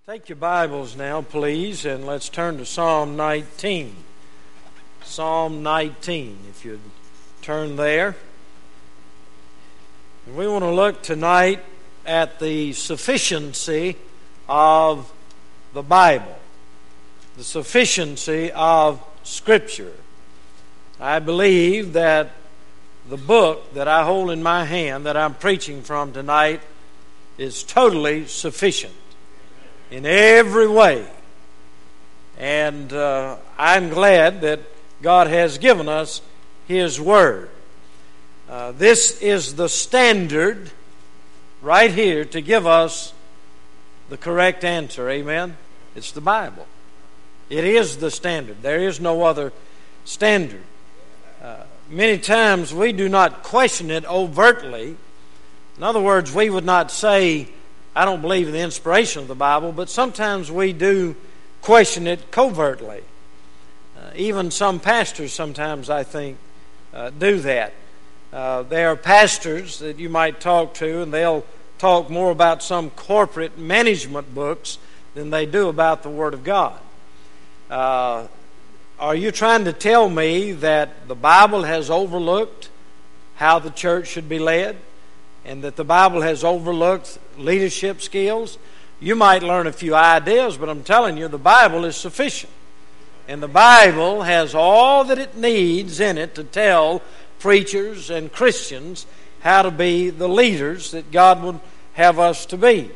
Take your Bibles now, please, and let's turn to Psalm 19. Psalm 19, if you'd turn there. And we want to look tonight at the sufficiency of the Bible, the sufficiency of Scripture. I believe that the book that I hold in my hand, that I'm preaching from tonight, is totally sufficient in every way. And I'm glad that God has given us His Word. This is the standard right here to give us the correct answer. Amen? It's the Bible. It is the standard. There is no other standard. Many times we do not question it overtly. In other words, we would not say, I don't believe in the inspiration of the Bible, but sometimes we do question it covertly. Even some pastors sometimes, I think, do that. There are pastors that you might talk to, and they'll talk more about some corporate management books than they do about the Word of God. Are you trying to tell me that the Bible has overlooked how the church should be led? And that the Bible has overlooked leadership skills? You might learn a few ideas, but I'm telling you, the Bible is sufficient. And the Bible has all that it needs in it to tell preachers and Christians how to be the leaders that God would have us to be.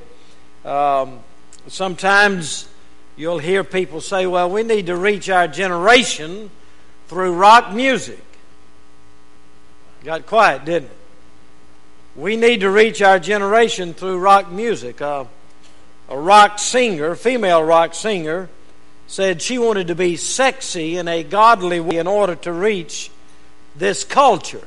Sometimes you'll hear people say, well, we need to reach our generation through rock music. Got quiet, didn't it? We need to reach our generation through rock music. A rock singer, female rock singer, said she wanted to be sexy in a godly way in order to reach this culture.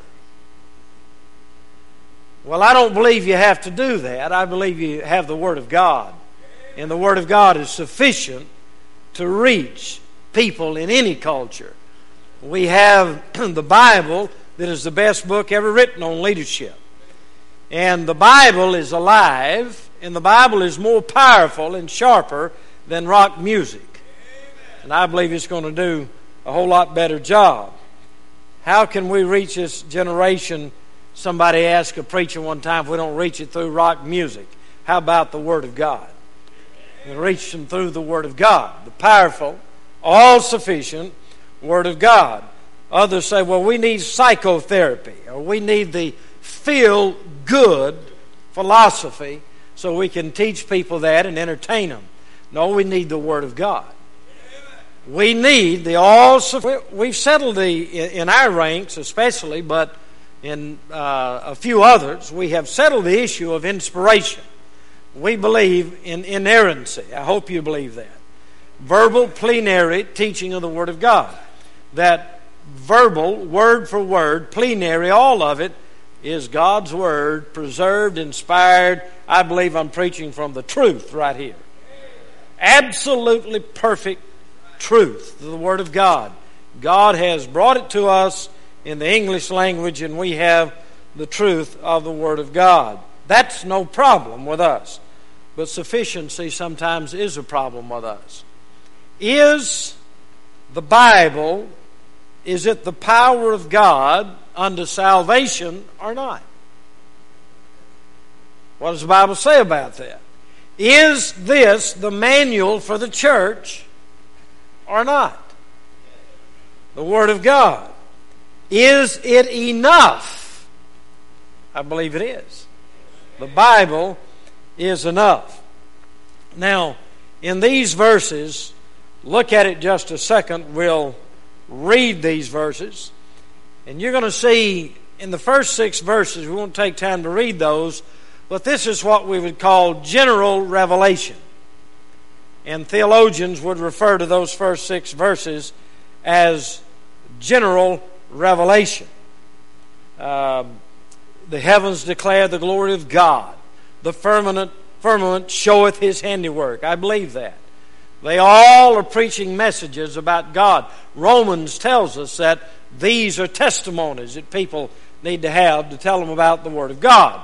Well, I don't believe you have to do that. I believe you have the Word of God. And the Word of God is sufficient to reach people in any culture. We have the Bible that is the best book ever written on leadership. And the Bible is alive, and the Bible is more powerful and sharper than rock music. And I believe it's going to do a whole lot better job. How can we reach this generation? Somebody asked a preacher one time if we don't reach it through rock music. How about the Word of God? We reach them through the Word of God, the powerful, all-sufficient Word of God. Others say, well, we need psychotherapy, or we need the feel-good philosophy so we can teach people that and entertain them. No, we need the Word of God. We need the all-sufficient. We've settled in our ranks especially, but in a few others, we have settled the issue of inspiration. We believe in inerrancy. I hope you believe that. Verbal, plenary teaching of the Word of God. That verbal, word for word, plenary, all of it, is God's Word, preserved, inspired. I believe I'm preaching from the truth right here. Absolutely perfect truth, the Word of God. God has brought it to us in the English language, and we have the truth of the Word of God. That's no problem with us. But sufficiency sometimes is a problem with us. Is the Bible, is it the power of God unto salvation or not? What does the Bible say about that? Is this the manual for the church or not? The Word of God. Is it enough? I believe it is. The Bible is enough. Now, in these verses, look at it just a second. We'll read these verses. And you're going to see in the first 6 verses, we won't take time to read those, but this is what we would call general revelation. And theologians would refer to those first 6 verses as general revelation. The heavens declare the glory of God. The firmament showeth His handiwork. I believe that. They all are preaching messages about God. Romans tells us that these are testimonies that people need to have to tell them about the Word of God.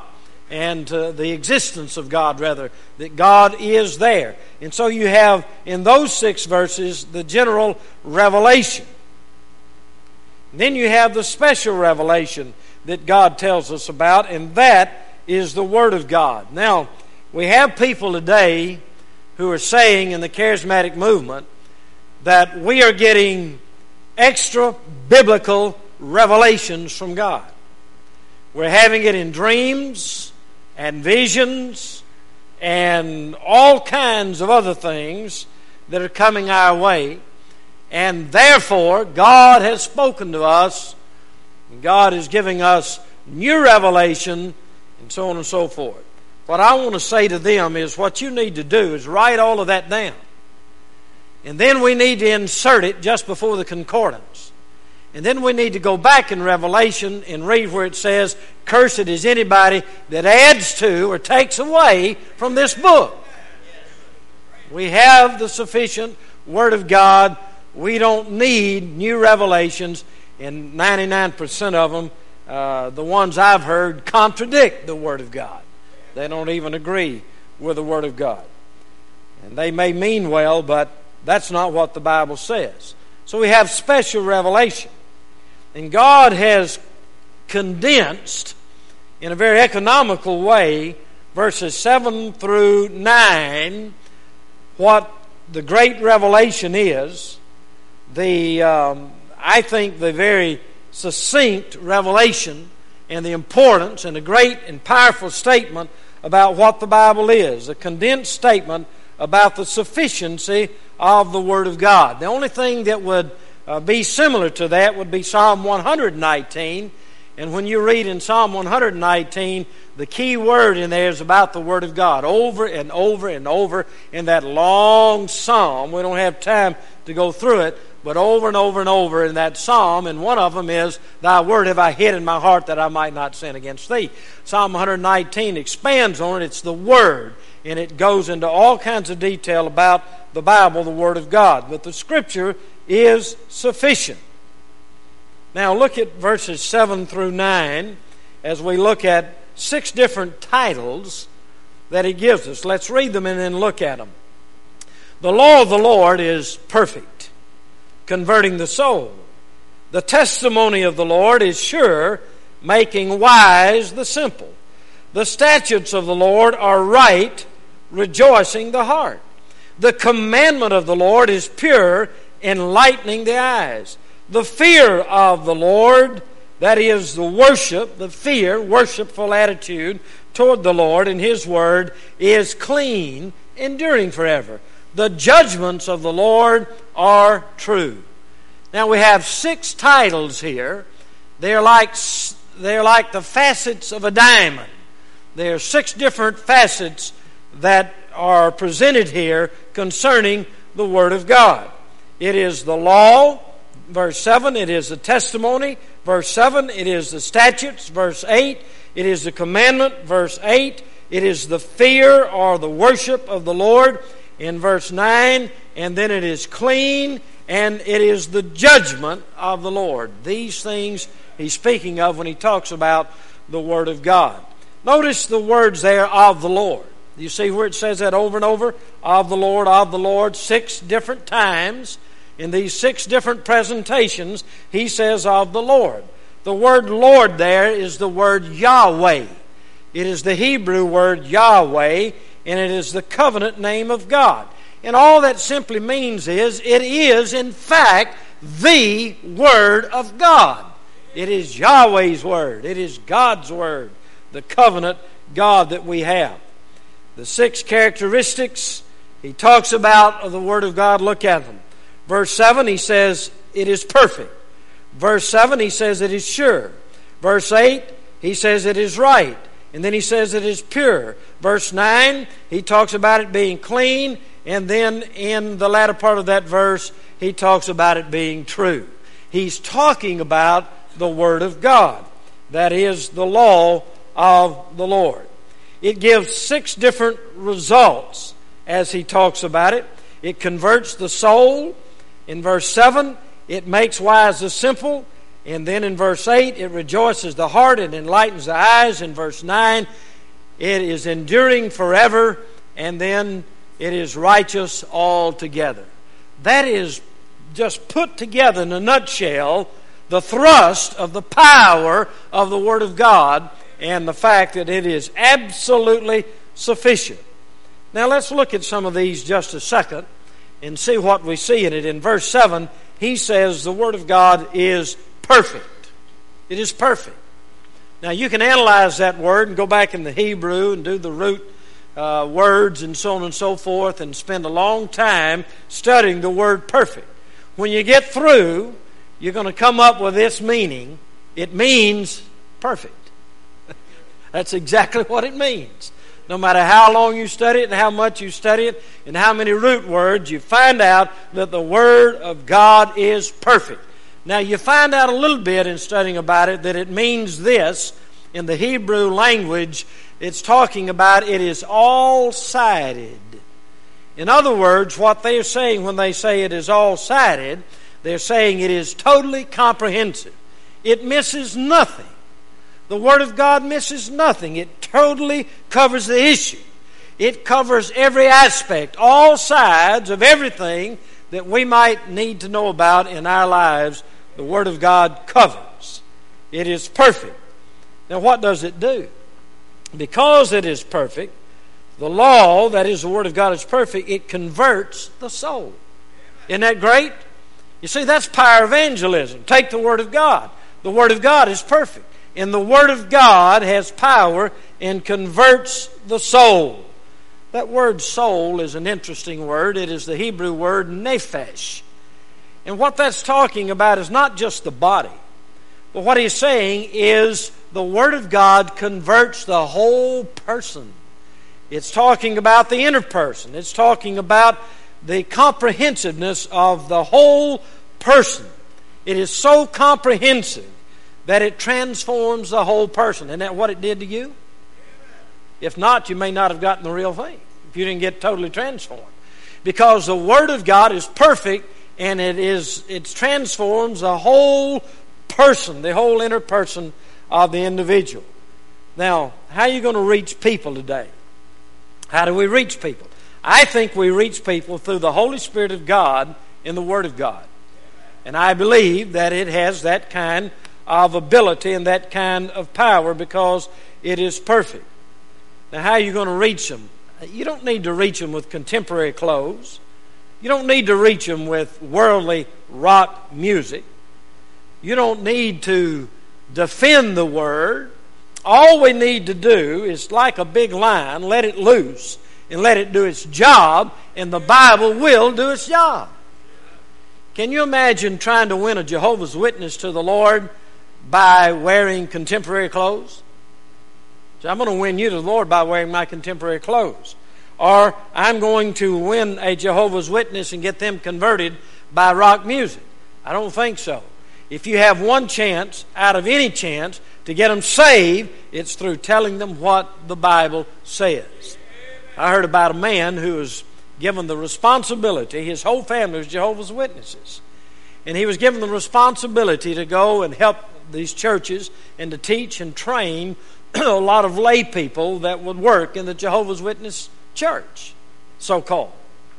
and to the existence of God, rather, that God is there. And so you have in those 6 verses the general revelation. And then you have the special revelation that God tells us about, and that is the Word of God. Now, we have people today who are saying in the charismatic movement that we are getting extra biblical revelations from God. We're having it in dreams and visions and all kinds of other things that are coming our way. And therefore, God has spoken to us. God is giving us new revelation and so on and so forth. What I want to say to them is what you need to do is write all of that down. And then we need to insert it just before the concordance. And then we need to go back in Revelation and read where it says, "Cursed is anybody that adds to or takes away from this book." We have the sufficient Word of God. We don't need new revelations, and 99% of them, the ones I've heard, contradict the Word of God. They don't even agree with the Word of God. And they may mean well, but that's not what the Bible says. So we have special revelation. And God has condensed, in a very economical way, verses 7 through 9, what the great revelation is. I think the very succinct revelation and the importance and a great and powerful statement about what the Bible is. A condensed statement about the sufficiency of the Word of God. The only thing that would be similar to that would be Psalm 119. And when you read in Psalm 119, the key word in there is about the Word of God. Over and over and over in that long psalm. We don't have time to go through it, but over and over and over in that psalm. And one of them is, "Thy word have I hid in my heart that I might not sin against thee." Psalm 119 expands on it. It's the Word. And it goes into all kinds of detail about the Bible, the Word of God. But the Scripture is sufficient. Now look at verses 7 through 9 as we look at 6 different titles that He gives us. Let's read them and then look at them. The law of the Lord is perfect, converting the soul. The testimony of the Lord is sure, making wise the simple. The statutes of the Lord are right, rejoicing the heart. The commandment of the Lord is pure, enlightening the eyes. The fear of the Lord, that is the worship, the fear, worshipful attitude toward the Lord and His Word, is clean, enduring forever. The judgments of the Lord are true. Now we have 6 titles here. They're like the facets of a diamond. There are 6 different facets that are presented here concerning the Word of God. It is the law, verse 7. It is the testimony, verse 7. It is the statutes, verse 8. It is the commandment, verse 8. It is the fear or the worship of the Lord in verse 9. And then it is clean, and it is the judgment of the Lord. These things He's speaking of when He talks about the Word of God. Notice the words there, of the Lord. You see where it says that over and over? Of the Lord, 6 different times. In these 6 different presentations, He says of the Lord. The word Lord there is the word Yahweh. It is the Hebrew word Yahweh, and it is the covenant name of God. And all that simply means is, it is in fact the Word of God. It is Yahweh's Word. It is God's Word. The covenant God that we have. The 6 characteristics He talks about of the Word of God, look at them. Verse 7, He says it is perfect. Verse 7, He says it is sure. Verse 8, He says it is right. And then He says it is pure. Verse 9, He talks about it being clean. And then in the latter part of that verse, He talks about it being true. He's talking about the Word of God. That is the law of the Lord. It gives 6 different results as He talks about it. It converts the soul. In verse 7, it makes wise the simple. And then in verse 8, it rejoices the heart and enlightens the eyes. In verse 9, it is enduring forever, and then it is righteous altogether. That is just put together in a nutshell the thrust of the power of the Word of God and the fact that it is absolutely sufficient. Now let's look at some of these just a second and see what we see in it. In verse 7, he says the Word of God is perfect. It is perfect. Now you can analyze that word and go back in the Hebrew and do the root words and so on and so forth and spend a long time studying the word perfect. When you get through, you're going to come up with this meaning. It means perfect. That's exactly what it means. No matter how long you study it and how much you study it and how many root words, you find out that the Word of God is perfect. Now you find out a little bit in studying about it that it means this. In the Hebrew language, it's talking about it is all-sided. In other words, what they are saying when they say it is all-sided, they're saying it is totally comprehensive. It misses nothing. The Word of God misses nothing. It totally covers the issue. It covers every aspect, all sides of everything that we might need to know about in our lives. The Word of God covers. It is perfect. Now what does it do? Because it is perfect, the law, that is the Word of God, is perfect, it converts the soul. Isn't that great? You see, that's power evangelism. Take the Word of God. The Word of God is perfect. And the Word of God has power and converts the soul. That word soul is an interesting word. It is the Hebrew word nephesh. And what that's talking about is not just the body. But what he's saying is the Word of God converts the whole person. It's talking about the inner person. It's talking about the comprehensiveness of the whole person. It is so comprehensive that it transforms the whole person. Isn't that what it did to you? If not, you may not have gotten the real thing if you didn't get totally transformed. Because the Word of God is perfect, and it transforms the whole person, the whole inner person of the individual. Now, how are you going to reach people today? How do we reach people? I think we reach people through the Holy Spirit of God in the Word of God. And I believe that it has that kind of ability and that kind of power because it is perfect. Now, how are you going to reach them? You don't need to reach them with contemporary clothes. You don't need to reach them with worldly rock music. You don't need to defend the Word. All we need to do is, like a big lion, let it loose and let it do its job, and the Bible will do its job. Can you imagine trying to win a Jehovah's Witness to the Lord by wearing contemporary clothes? So I'm going to win you to the Lord by wearing my contemporary clothes. Or I'm going to win a Jehovah's Witness and get them converted by rock music. I don't think so. If you have one chance out of any chance to get them saved, it's through telling them what the Bible says. I heard about a man who was given the responsibility, his whole family was Jehovah's Witnesses, and he was given the responsibility to go and help these churches and to teach and train a lot of lay people that would work in the Jehovah's Witness church, so-called.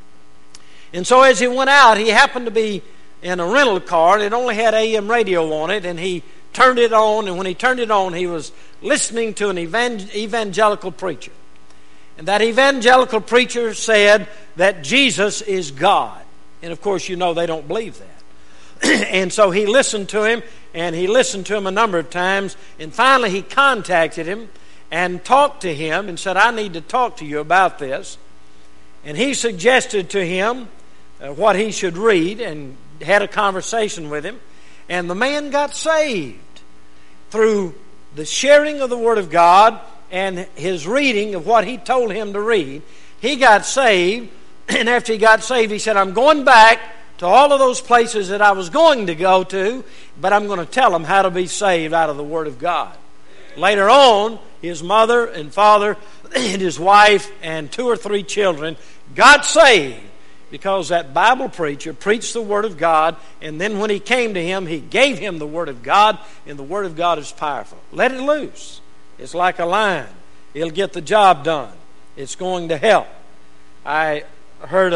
And so as he went out, he happened to be in a rental car, and it only had AM radio on it, and he turned it on, and when he turned it on, he was listening to an evangelical preacher. And that evangelical preacher said that Jesus is God. And of course, you know they don't believe that. And so he listened to him, and he listened to him a number of times, and finally he contacted him and talked to him and said, I need to talk to you about this. And he suggested to him what he should read and had a conversation with him. And the man got saved through the sharing of the Word of God and his reading of what he told him to read. He got saved, and after he got saved, he said, I'm going back to all of those places that I was going to go to, but I'm going to tell them how to be saved out of the Word of God. Later on, his mother and father and his wife and 2 or 3 children got saved because that Bible preacher preached the Word of God, and then when he came to him, he gave him the Word of God, and the Word of God is powerful. Let it loose. It's like a lion. It'll get the job done. It's going to help. I heard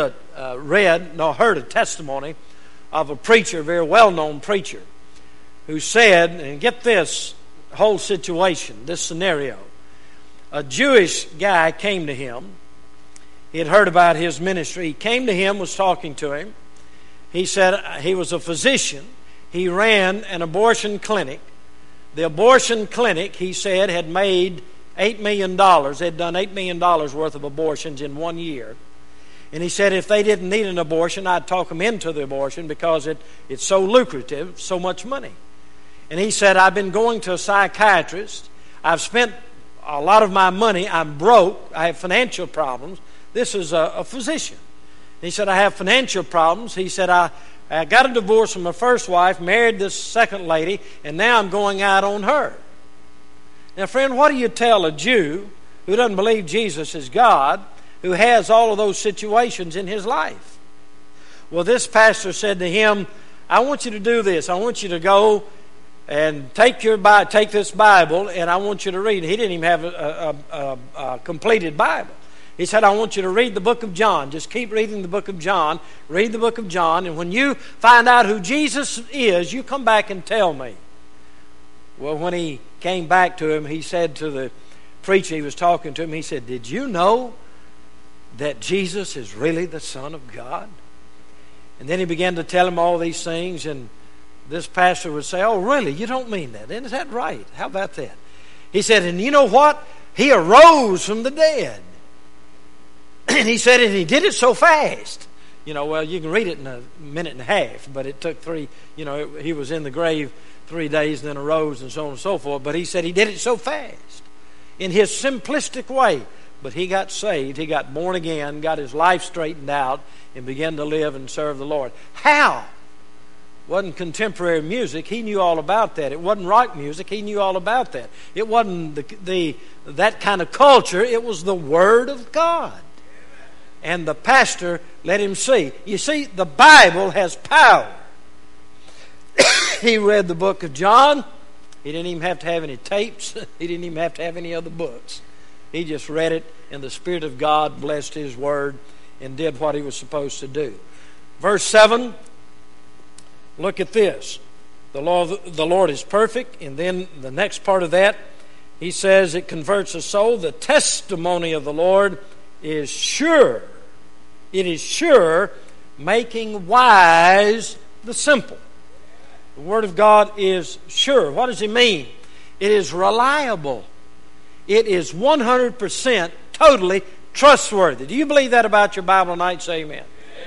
a testimony of a preacher, a very well-known preacher, who said, and get this whole situation, this scenario. A Jewish guy came to him. He had heard about his ministry. He came to him, was talking to him. He said he was a physician. He ran an abortion clinic. The abortion clinic, he said, had made $8 million. They'd done $8 million worth of abortions in 1 year. And he said if they didn't need an abortion, I'd talk them into the abortion because it's so lucrative, so much money. And he said, I've been going to a psychiatrist. I've spent a lot of my money. I'm broke. I have financial problems. This is a physician. He said, I have financial problems. He said, I got a divorce from my first wife, married this second lady, and now I'm going out on her. Now, friend, what do you tell a Jew who doesn't believe Jesus is God, who has all of those situations in his life? Well, this pastor said to him, I want you to do this. I want you to go and take this Bible, and I want you to read it. He didn't even have a completed Bible. He said, I want you to read the book of John. Just keep reading the book of John. Read the book of John, and when you find out who Jesus is, you come back and tell me. Well, when he came back to him, he said to the preacher he was talking to him, he said, did you know that Jesus is really the Son of God? And then he began to tell him all these things, and this pastor would say, oh, really? You don't mean that? Is that right? How about that? He said, and you know what? He arose from the dead. And he said, and he did it so fast. Well, you can read it in a minute and a half, but it took he was in the grave 3 days and then arose and so on and so forth. But he said he did it so fast in his simplistic way. But he got saved, he got born again, got his life straightened out, and began to live and serve the Lord. How? It wasn't contemporary music. He knew all about that. It wasn't rock music. He knew all about that. It wasn't that kind of culture. It was the Word of God. And the pastor let him see. You see, the Bible has power. He read the book of John. He didn't even have to have any tapes. He didn't even have to have any other books. He just read it, and the Spirit of God blessed his word and did what he was supposed to do. Verse 7, look at this. The Lord is perfect. And then the next part of that, he says it converts the soul. The testimony of the Lord is sure. It is sure, making wise the simple. The Word of God is sure. What does he mean? It is reliable. It is 100% totally trustworthy. Do you believe that about your Bible tonight? Say amen.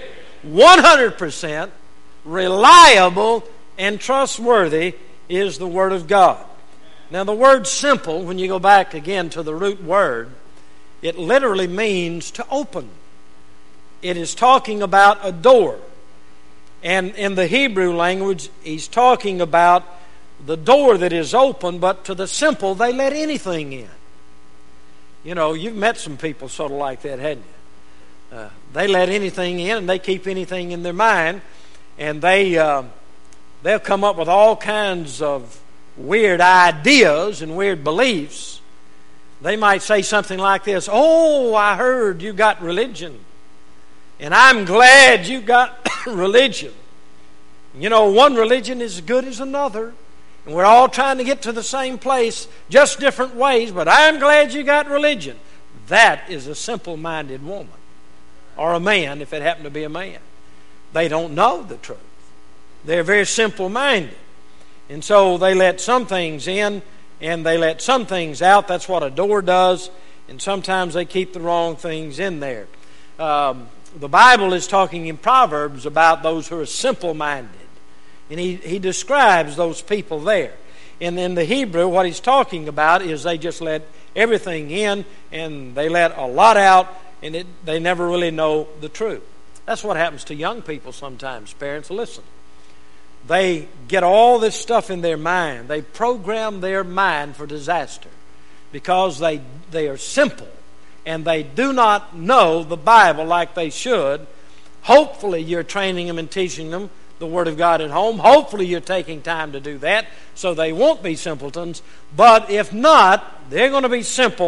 100% reliable and trustworthy is the Word of God. Now the word simple, when you go back again to the root word, it literally means to open. It is talking about a door. And in the Hebrew language, he's talking about the door that is open, but to the simple, they let anything in. You've met some people sort of like that, hadn't you? They let anything in, and they keep anything in their mind, and they'll come up with all kinds of weird ideas and weird beliefs. They might say something like this, oh, I heard you got religion, and I'm glad you got religion. One religion is as good as another, and we're all trying to get to the same place, just different ways, but I'm glad you got religion. That is a simple-minded woman, or a man, if it happened to be a man. They don't know the truth. They're very simple-minded. And so they let some things in, and they let some things out. That's what a door does. And sometimes they keep the wrong things in there. The Bible is talking in Proverbs about those who are simple-minded. And he describes those people there. And in the Hebrew, what he's talking about is they just let everything in, and they let a lot out, and they never really know the truth. That's what happens to young people sometimes. Parents, listen. They get all this stuff in their mind. They program their mind for disaster because they are simple and they do not know the Bible like they should. Hopefully you're training them and teaching them the Word of God at home. Hopefully you're taking time to do that so they won't be simpletons. But if not, they're going to be simple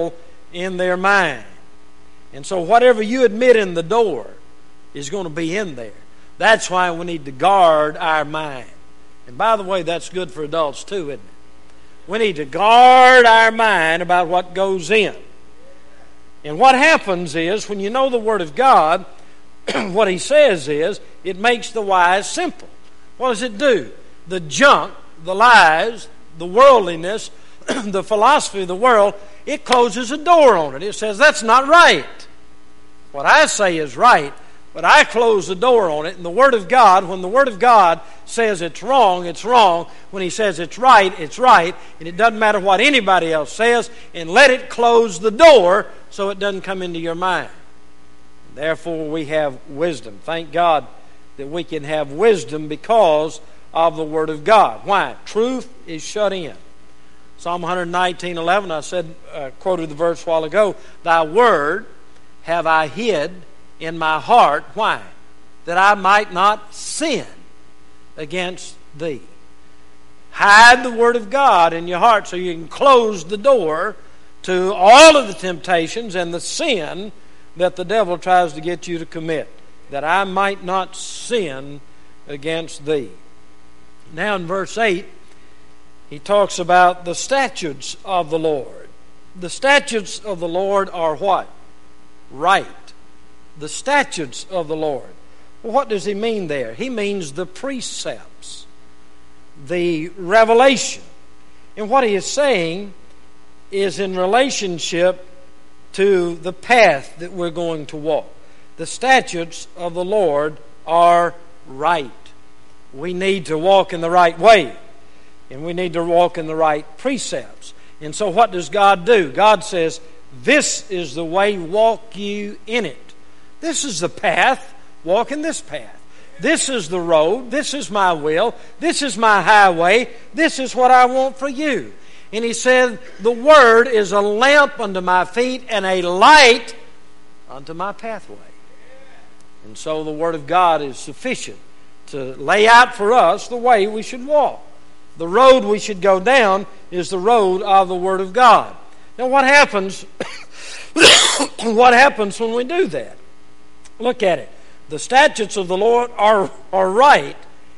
in their mind. And so whatever you admit in the door is going to be in there. That's why we need to guard our mind. And by the way, that's good for adults too, isn't it? We need to guard our mind about what goes in. And what happens is, when you know the Word of God, what He says is, it makes the wise simple. What does it do? The junk, the lies, the worldliness, the philosophy of the world, it closes a door on it. It says, that's not right. What I say is right, but I close the door on it. And the Word of God, when the Word of God says it's wrong, it's wrong. When He says it's right, it's right. And it doesn't matter what anybody else says. And let it close the door so it doesn't come into your mind. Therefore, we have wisdom. Thank God that we can have wisdom because of the Word of God. Why? Truth is shut in. Psalm 119:11, I said, quoted the verse a while ago, Thy Word have I hid in my heart. Why? That I might not sin against Thee. Hide the Word of God in your heart so you can close the door to all of the temptations and the sin that the devil tries to get you to commit. That I might not sin against Thee. Now in verse 8, he talks about the statutes of the Lord. The statutes of the Lord are what? Right. The statutes of the Lord. Well, what does he mean there? He means the precepts, the revelation. And what he is saying is in relationship to the path that we're going to walk. The statutes of the Lord are right. We need to walk in the right way. And we need to walk in the right precepts. And so what does God do? God says, this is the way, walk you in it. This is the path, walk in this path. This is the road, this is my will, this is my highway, this is what I want for you. And he said, the Word is a lamp unto my feet and a light unto my pathway. And so the Word of God is sufficient to lay out for us the way we should walk. The road we should go down is the road of the Word of God. Now what happens what happens when we do that? Look at it. The statutes of the Lord are right,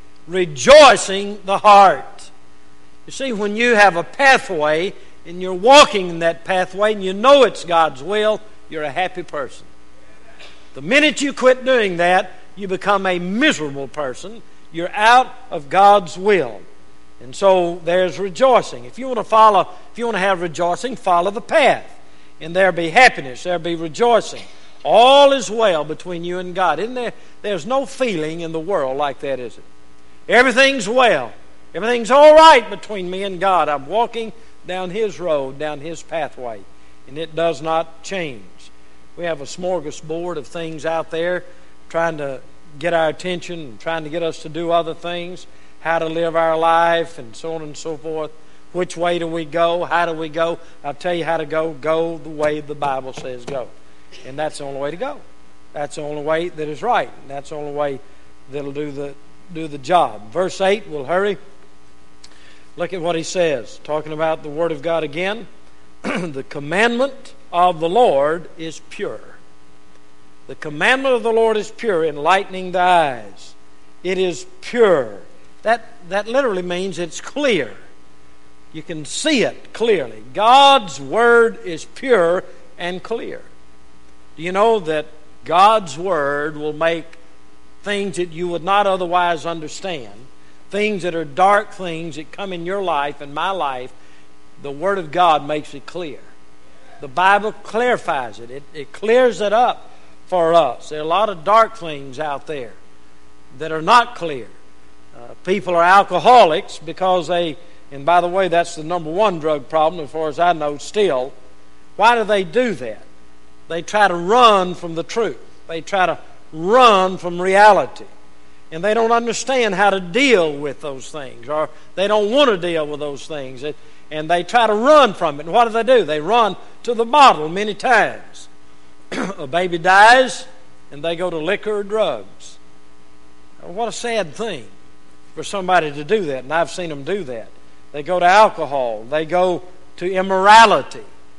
rejoicing the heart. You see, when you have a pathway and you're walking in that pathway and you know it's God's will, you're a happy person. The minute you quit doing that, you become a miserable person. You're out of God's will. And so there's rejoicing. If you want to have rejoicing, follow the path. And there'll be happiness, there'll be rejoicing. All is well between you and God. Isn't there? There's no feeling in the world like that, is it? Everything's well. Everything's all right between me and God. I'm walking down His road, down His pathway. And it does not change. We have a smorgasbord of things out there trying to get our attention and trying to get us to do other things. How to live our life and so on and so forth. Which way do we go? How do we go? I'll tell you how to go. Go the way the Bible says go. And that's the only way to go. That's the only way that is right. And that's the only way that'll do the job. Verse 8, we'll hurry. Look at what he says. Talking about the Word of God again. The commandment of the Lord is pure. The commandment of the Lord is pure, enlightening the eyes. It is pure. That literally means it's clear. You can see it clearly. God's Word is pure and clear. Do you know that God's Word will make things that you would not otherwise understand, things that are dark things that come in your life and my life, the Word of God makes it clear. The Bible clarifies it. It clears it up for us. There are a lot of dark things out there that are not clear. People are alcoholics because and by the way, that's the number one drug problem as far as I know still. Why do they do that? They try to run from the truth. They try to run from reality. And they don't understand how to deal with those things, or they don't want to deal with those things. And they try to run from it. And what do? They run to the bottle many times. A baby dies, and they go to liquor or drugs. What a sad thing for somebody to do that, and I've seen them do that. They go to alcohol. They go to immorality.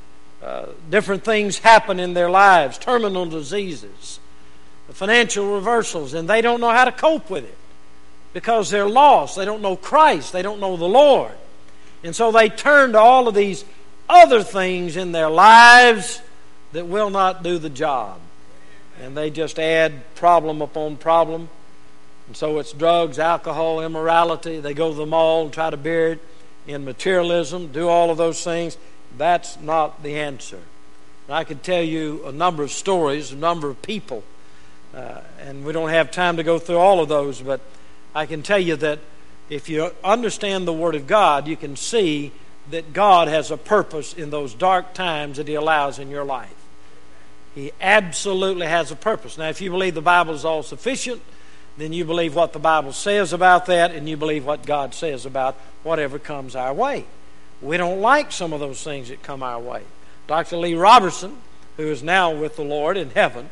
Different things happen in their lives, terminal diseases, financial reversals, and they don't know how to cope with it because they're lost. They don't know Christ. They don't know the Lord. And so they turn to all of these other things in their lives that will not do the job. And they just add problem upon problem. And so it's drugs, alcohol, immorality. They go to the mall and try to bury it in materialism, do all of those things. That's not the answer. And I could tell you a number of stories, a number of people, and we don't have time to go through all of those, but I can tell you that if you understand the Word of God, you can see that God has a purpose in those dark times that He allows in your life. He absolutely has a purpose. Now, if you believe the Bible is all sufficient, then you believe what the Bible says about that, and you believe what God says about whatever comes our way. We don't like some of those things that come our way. Dr. Lee Robertson, who is now with the Lord in heaven,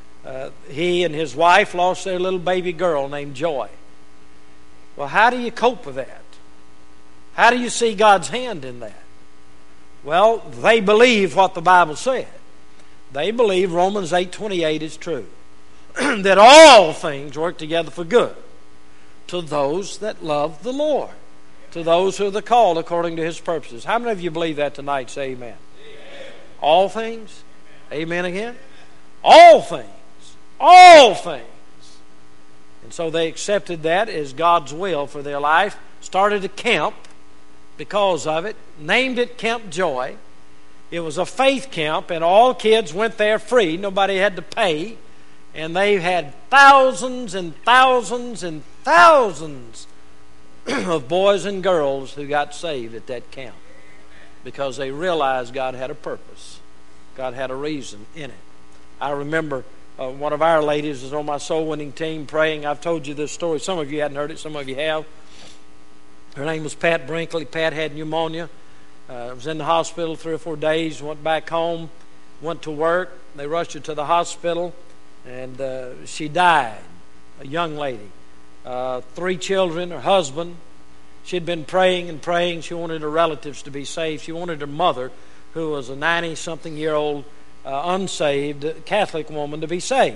he and his wife lost their little baby girl named Joy. Well, how do you cope with that? How do you see God's hand in that? Well, they believe what the Bible said. They believe Romans 8:28 is true. That all things work together for good to those that love the Lord, to those who are the called according to His purposes. How many of you believe that tonight? Say amen. Amen. All things? Amen again? All things. All things. And so they accepted that as God's will for their life, started a camp because of it, named it Camp Joy. It was a faith camp, and all kids went there free. Nobody had to pay. And they had thousands and thousands and thousands of boys and girls who got saved at that camp because they realized God had a purpose. God had a reason in it. I remember one of our ladies was on my soul winning team praying. I've told you this story. Some of you hadn't heard it. Some of you have. Her name was Pat Brinkley. Pat had pneumonia. Was in the hospital 3 or 4 days. Went back home. Went to work. They rushed her to the hospital. And she died. A young lady. 3 children. Her husband. She had been praying and praying. She wanted her relatives to be saved. She wanted her mother, who was a 90-something-year-old unsaved Catholic woman, to be saved.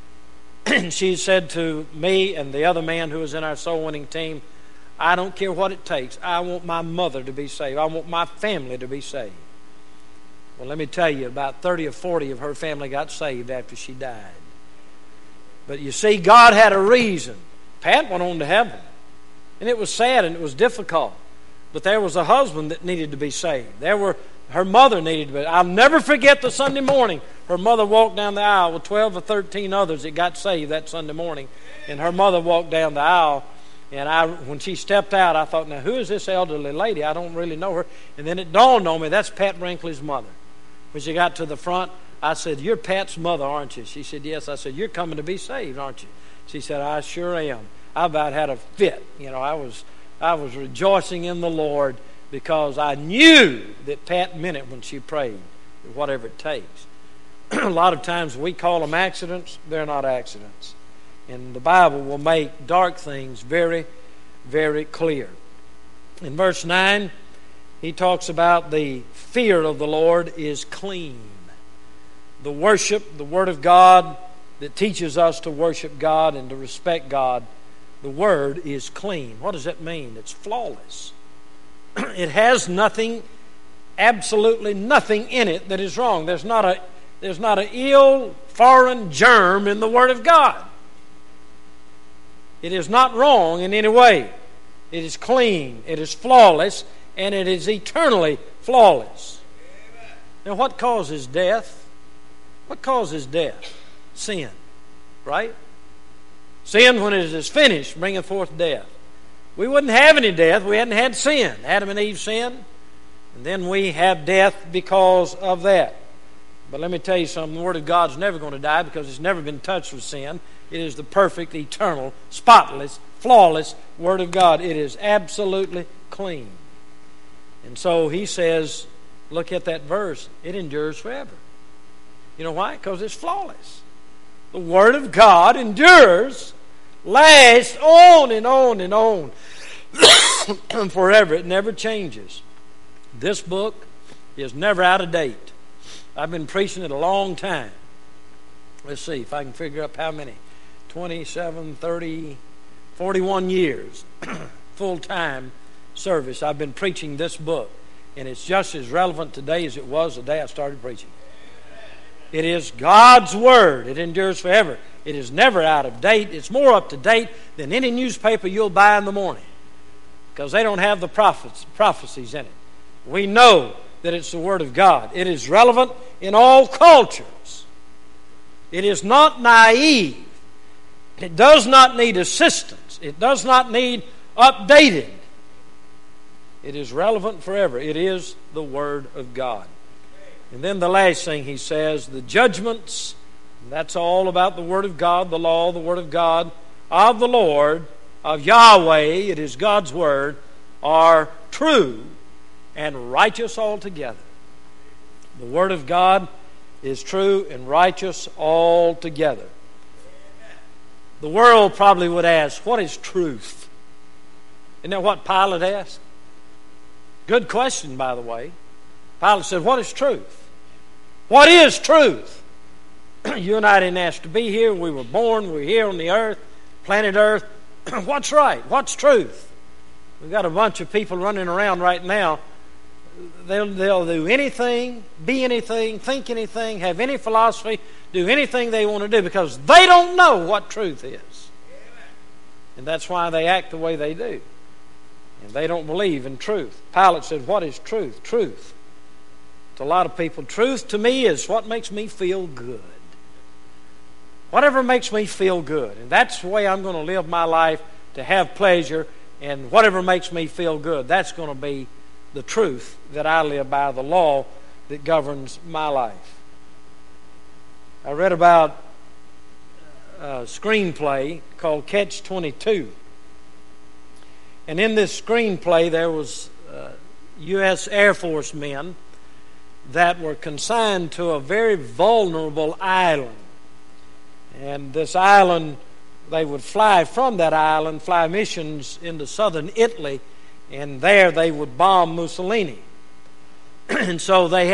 She said to me and the other man who was in our soul winning team, I don't care what it takes. I want my mother to be saved. I want my family to be saved. Well, let me tell you, about 30 or 40 of her family got saved after she died. But you see, God had a reason. Pat went on to heaven. And it was sad and it was difficult. But there was a husband that needed to be saved. Her mother needed to be. I'll never forget the Sunday morning. Her mother walked down the aisle with 12 or 13 others that got saved that Sunday morning. And her mother walked down the aisle. And when she stepped out, I thought, now who is this elderly lady? I don't really know her. And then it dawned on me, that's Pat Brinkley's mother. When she got to the front, I said, you're Pat's mother, aren't you? She said, yes. I said, you're coming to be saved, aren't you? She said, I sure am. I about had a fit. I was rejoicing in the Lord because I knew that Pat meant it when she prayed, whatever it takes. A lot of times we call them accidents. They're not accidents. And the Bible will make dark things very, very clear. In verse 9, he talks about the fear of the Lord is clean. The worship, the Word of God that teaches us to worship God and to respect God, the Word is clean. What does that mean? It's flawless. It has nothing, absolutely nothing in it that is wrong. There's not an ill, foreign germ in the Word of God. It is not wrong in any way. It is clean, it is flawless, and it is eternally flawless. Now, what causes death? What causes death? Sin, right? Sin, when it is finished, bringeth forth death. We wouldn't have any death. We hadn't had sin. Adam and Eve sinned, and then we have death because of that. But let me tell you something. The Word of God's never going to die because it's never been touched with sin. It is the perfect, eternal, spotless, flawless Word of God. It is absolutely clean. And so he says, look at that verse, it endures forever. You know why? Because it's flawless. The Word of God endures, lasts on and on and on forever. It never changes. This book is never out of date. I've been preaching it a long time. Let's see if I can figure up how many. 27, 30, 41 years. Full-time service. I've been preaching this book. And it's just as relevant today as it was the day I started preaching. It is God's Word. It endures forever. It is never out of date. It's more up to date than any newspaper you'll buy in the morning, because they don't have the prophecies in it. We know that it's the Word of God. It is relevant in all cultures. It is not naive. It does not need assistance. It does not need updated. It is relevant forever. It is the Word of God. And then the last thing he says, the judgments, that's all about the Word of God, the law, the Word of God, of the Lord, of Yahweh, it is God's Word, are true and righteous altogether. The Word of God is true and righteous altogether. The world probably would ask, what is truth? Isn't that what Pilate asked? Good question, by the way. Pilate said, what is truth? What is truth? You and I didn't ask to be here. We were born. We're here on the earth, planet Earth. What's right? What's truth? We've got a bunch of people running around right now. They'll do anything, be anything, think anything, have any philosophy, do anything they want to do because they don't know what truth is. And that's why they act the way they do. And they don't believe in truth. Pilate said, what is truth? Truth. To a lot of people, truth to me is what makes me feel good. Whatever makes me feel good. And that's the way I'm going to live my life, to have pleasure, and whatever makes me feel good. That's going to be the truth that I live by, the law that governs my life. I read about a screenplay called Catch-22. And in this screenplay, there was U.S. Air Force men that were consigned to a very vulnerable island. And this island, they would fly from that island, fly missions into southern Italy, and there they would bomb Mussolini. And so they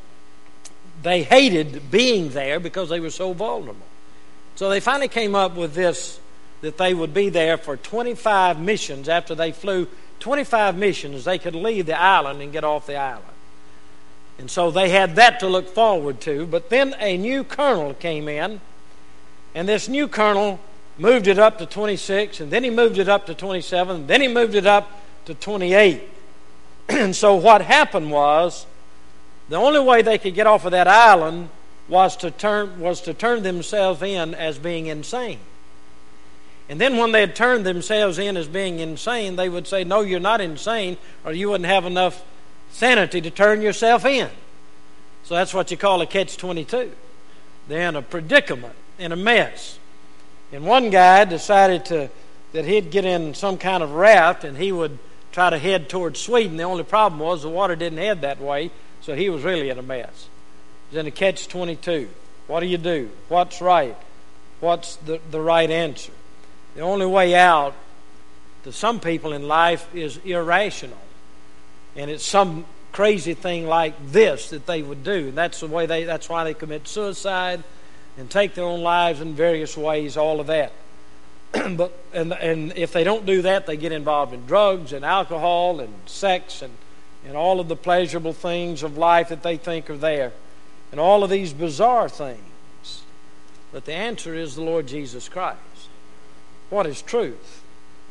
hated being there because they were so vulnerable. So they finally came up with this, that they would be there for 25 missions. After they flew 25 missions, they could leave the island and get off the island. And so they had that to look forward to. But then a new colonel came in, and this new colonel moved it up to 26, and then he moved it up to 27, and then he moved it up to 28. And so what happened was, the only way they could get off of that island was to turn themselves in as being insane. And then when they had turned themselves in as being insane, they would say, no, you're not insane, or you wouldn't have enough sanity to turn yourself in. So that's what you call a catch-22. They're in a predicament, in a mess. And one guy decided that he'd get in some kind of raft and he would try to head towards Sweden. The only problem was the water didn't head that way, so he was really in a mess. He was in a catch-22. What do? What's right? What's the right answer? The only way out to some people in life is irrational. And it's some crazy thing like this that they would do. That's why they commit suicide and take their own lives in various ways, all of that. And if they don't do that, they get involved in drugs and alcohol and sex and all of the pleasurable things of life that they think are there. And all of these bizarre things. But the answer is the Lord Jesus Christ. What is truth?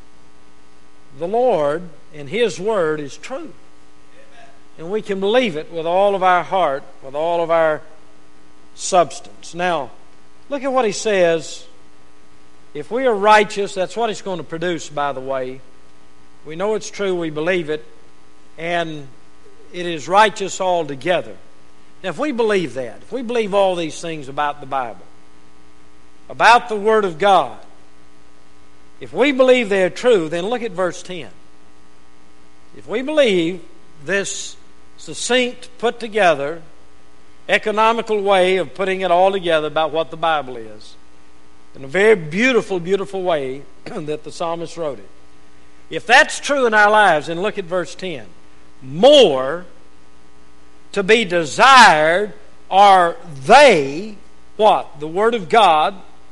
The Lord and His Word is true. And we can believe it with all of our heart, with all of our substance. Now, look at what He says. If we are righteous, that's what it's going to produce, by the way. We know it's true, we believe it, and it is righteous altogether. Now, if we believe that, if we believe all these things about the Bible, about the Word of God, if we believe they're true, then look at verse 10. If we believe this succinct, put together, economical way of putting it all together about what the Bible is, in a very beautiful, beautiful way that the psalmist wrote it. If that's true in our lives, then look at verse 10. More to be desired Are they what? The Word of God.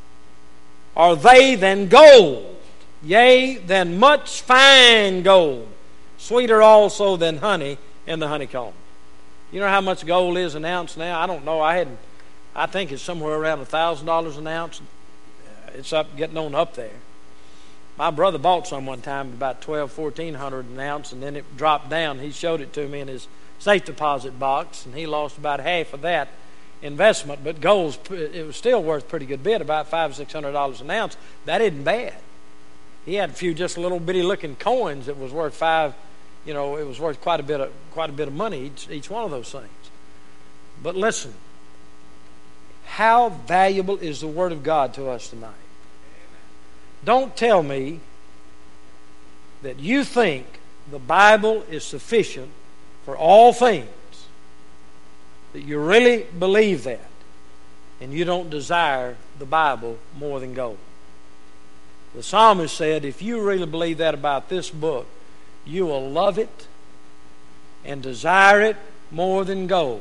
Are they than gold? Yea, than much fine gold, sweeter also than honey in the honeycomb. You know how much gold is an ounce now? I don't know. I think it's somewhere around $1,000 an ounce. It's getting on up there. My brother bought some one time about $1,200-1,400 an ounce, and then it dropped down. He showed it to me in his safe deposit box, and he lost about half of that investment. But gold, it was still worth a pretty good bit, about $500-600 an ounce. That isn't bad. He had a few just little bitty looking coins that was worth it was worth quite a bit of money each one of those things. But listen, how valuable is the Word of God to us tonight? Don't tell me that you think the Bible is sufficient for all things, that you really believe that, and you don't desire the Bible more than gold. The psalmist said, if you really believe that about this book, you will love it and desire it more than gold.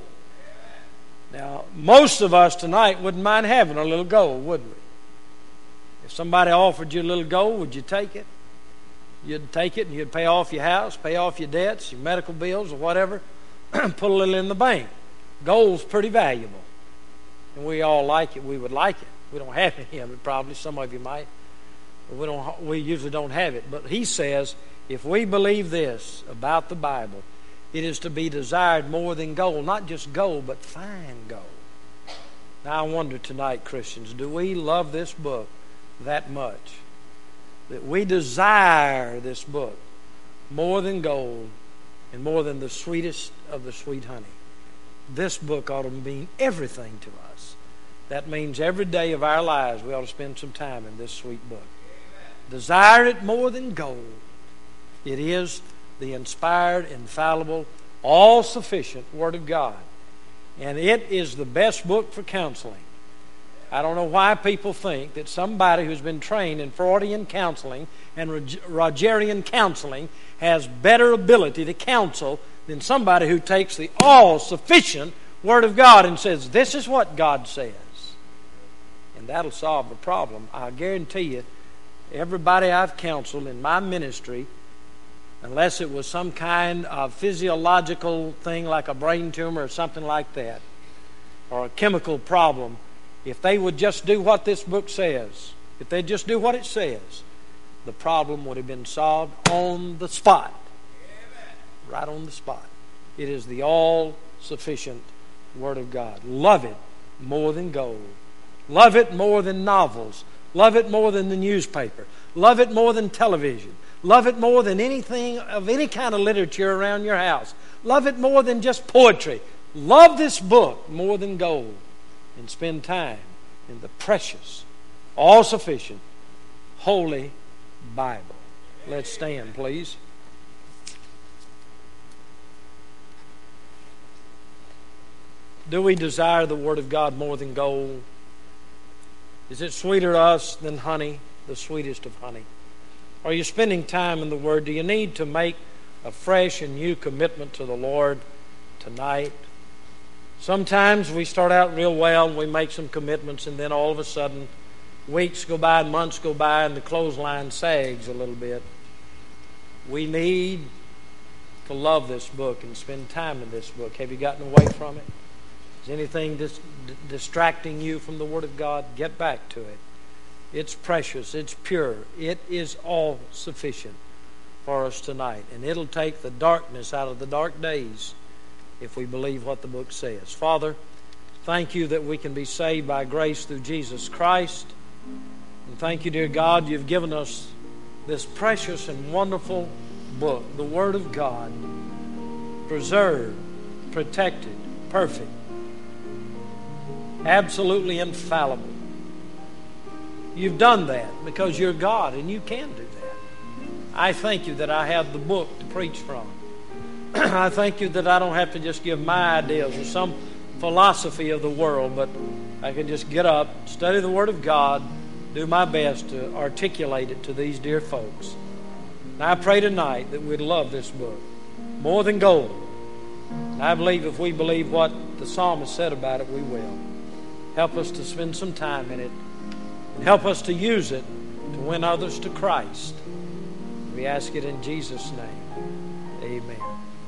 Now, most of us tonight wouldn't mind having a little gold, wouldn't we? If somebody offered you a little gold, would you take it? You'd take it and you'd pay off your house, pay off your debts, your medical bills or whatever, put a little in the bank. Gold's pretty valuable. And we all like it. We would like it. We don't have any of it probably. Some of you might. But we usually don't have it. But he says, if we believe this about the Bible, it is to be desired more than gold. Not just gold, but fine gold. Now I wonder tonight, Christians, do we love this book that much that we desire this book more than gold and more than the sweetest of the sweet honey? This book ought to mean everything to us. That means every day of our lives we ought to spend some time in this sweet book. Desire it more than gold. It is the inspired, infallible, all-sufficient Word of God. And it is the best book for counseling. I don't know why people think that somebody who's been trained in Freudian counseling and Rogerian counseling has better ability to counsel than somebody who takes the all-sufficient Word of God and says, this is what God says. And that'll solve the problem. I guarantee you, everybody I've counseled in my ministry, unless it was some kind of physiological thing like a brain tumor or something like that, or a chemical problem, if they would just do what this book says, if they'd just do what it says, the problem would have been solved on the spot. Right on the spot. It is the all-sufficient Word of God. Love it more than gold. Love it more than novels. Love it more than the newspaper. Love it more than television. Love it more than anything of any kind of literature around your house. Love it more than just poetry. Love this book more than gold. And spend time in the precious, all-sufficient, Holy Bible. Let's stand, please. Do we desire the Word of God more than gold? Is it sweeter to us than honey, the sweetest of honey? Are you spending time in the Word? Do you need to make a fresh and new commitment to the Lord tonight? Sometimes we start out real well and we make some commitments, and then all of a sudden weeks go by and months go by and the clothesline sags a little bit. We need to love this book and spend time in this book. Have you gotten away from it? Is anything distracting you from the Word of God? Get back to it. It's precious. It's pure. It is all sufficient for us tonight. And it'll take the darkness out of the dark days if we believe what the book says. Father, thank you that we can be saved by grace through Jesus Christ. And thank you, dear God, you've given us this precious and wonderful book, the Word of God, preserved, protected, perfect, absolutely infallible. You've done that because you're God and you can do that. I thank you that I have the book to preach from. I thank you that I don't have to just give my ideas or some philosophy of the world, but I can just get up, study the Word of God, do my best to articulate it to these dear folks. And I pray tonight that we'd love this book more than gold, And I believe if we believe what the psalmist said about it, we will. Help us to spend some time in it and help us to use it to win others to Christ. We ask it in Jesus' name. Amen.